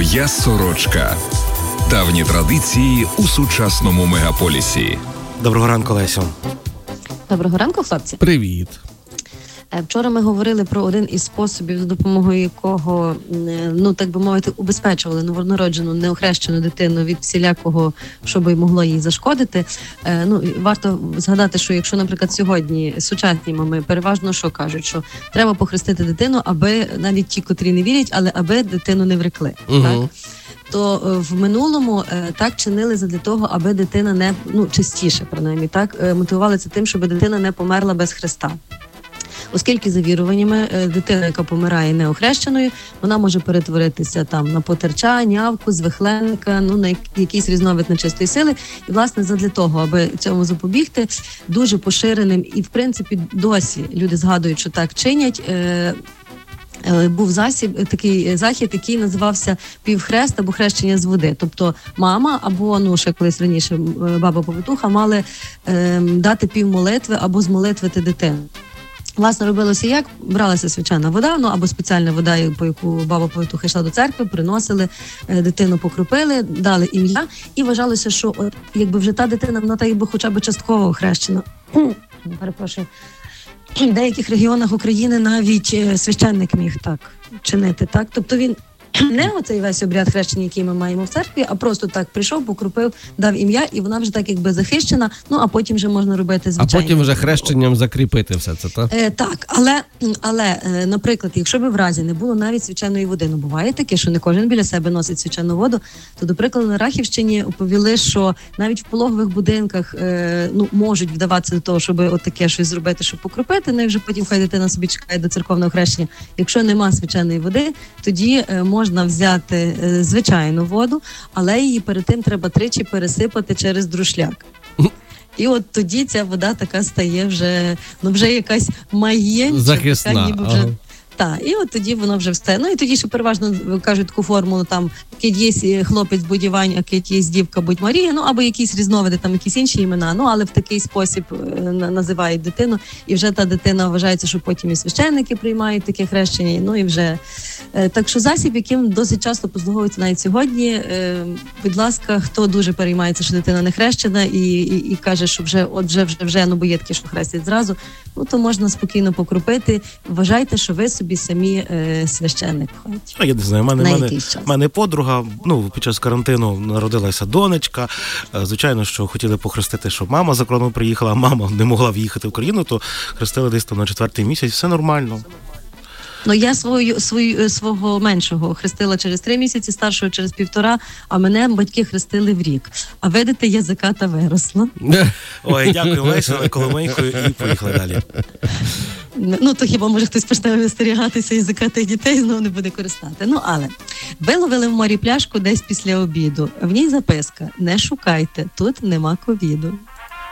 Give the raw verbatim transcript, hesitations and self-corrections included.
Я сорочка. Давні традиції у сучасному мегаполісі. Доброго ранку, Лесю. Доброго ранку, хлопці. Привіт. Вчора ми говорили про один із способів, за допомогою якого, ну так би мовити, убезпечували новонароджену, неохрещену дитину від всілякого, що би могло їй зашкодити. Ну, варто згадати, що якщо, наприклад, сьогодні сучасні мами переважно що кажуть, що треба похрестити дитину, аби навіть ті, котрі не вірять, але аби дитину не врекли. Угу. Так? То в минулому е, так чинили задля того, аби дитина не, ну, частіше, принаймні, так, е, мотивували це тим, щоб дитина не померла без хреста. Оскільки за віруваннями дитина, яка помирає неохрещеною, вона може перетворитися там на потерча, нявку, звихленника, ну на якийсь різновид нечистої сили. І, власне, задля того, аби цьому запобігти, дуже поширеним і, в принципі, досі люди згадують, що так чинять, е- був засіб, такий захід, який називався півхрест або хрещення з води. Тобто мама або, ну, ще колись раніше баба-повитуха мали е- дати півмолитви або змолитвити дитину. Власне, робилося як? Бралася свячена вода, ну або спеціальна вода, по яку баба-повитуха йшла до церкви, приносили, дитину покропили, дали ім'я, і вважалося, що от, якби вже та дитина, вона так якби хоча б частково охрещена. Перепрошую. В деяких регіонах України навіть священник міг так чинити, так? Тобто він не оцей весь обряд хрещення, який ми маємо в церкві, а просто так прийшов, покропив, дав ім'я, і вона вже так якби захищена, ну а потім вже можна робити звичайно. А потім вже хрещенням закріпити все це, так? Е, так, але, але е, наприклад, якщо б в разі не було навіть свяченої води, ну буває таке, що не кожен біля себе носить свячену воду, то, до прикладу, на Рахівщині оповіли, що навіть в пологових будинках е, ну, можуть вдаватися до того, щоб от таке щось зробити, щоб покропити, ну і вже потім хай дитина собі чекає до церковного хрещення. Якщо нема свяченої води, тоді е, можна взяти е, звичайну воду, але її перед тим треба тричі пересипати через друшляк. І от тоді ця вода така стає вже, ну вже якась магія. Захисна. Така, ніби вже... Ага. Так, і от тоді воно вже все. Ну і тоді ще переважно кажуть таку формулу, там, кить є хлопець, будь Івань, а кить є дівка, будь Марія, ну або якісь різновиди, там якісь інші імена, ну але в такий спосіб називають дитину, і вже та дитина вважається, що потім і священники приймають таке хрещення, ну і вже. Так що засіб, яким досить часто послуговується навіть сьогодні, будь ласка, хто дуже переймається, що дитина не хрещена і, і, і каже, що вже, от вже, вже, вже, ну бо є таке, що хрестять зразу, ну то можна спокійно покропити, вважайте, що ви собі самі е, священник в хаті. А я не знаю, в мене, мене, мене подруга, ну, під час карантину народилася донечка. Звичайно, що хотіли похрестити, щоб мама за кордону приїхала, а мама не могла в'їхати в Україну, то хрестили десь там на четвертий місяць, все нормально. Ну, я свою, свою, свого меншого хрестила через три місяці, старшого через півтора, а мене батьки хрестили в рік. А видите, язика та виросла. Ой, дякую, Леся, Коломейкою, і поїхали далі. Ну, то хіба, може, хтось почне вистерігатися язика тих дітей, знову не буде користати. Ну, але виловили в морі пляшку десь після обіду. В ній записка: не шукайте, тут нема ковіду.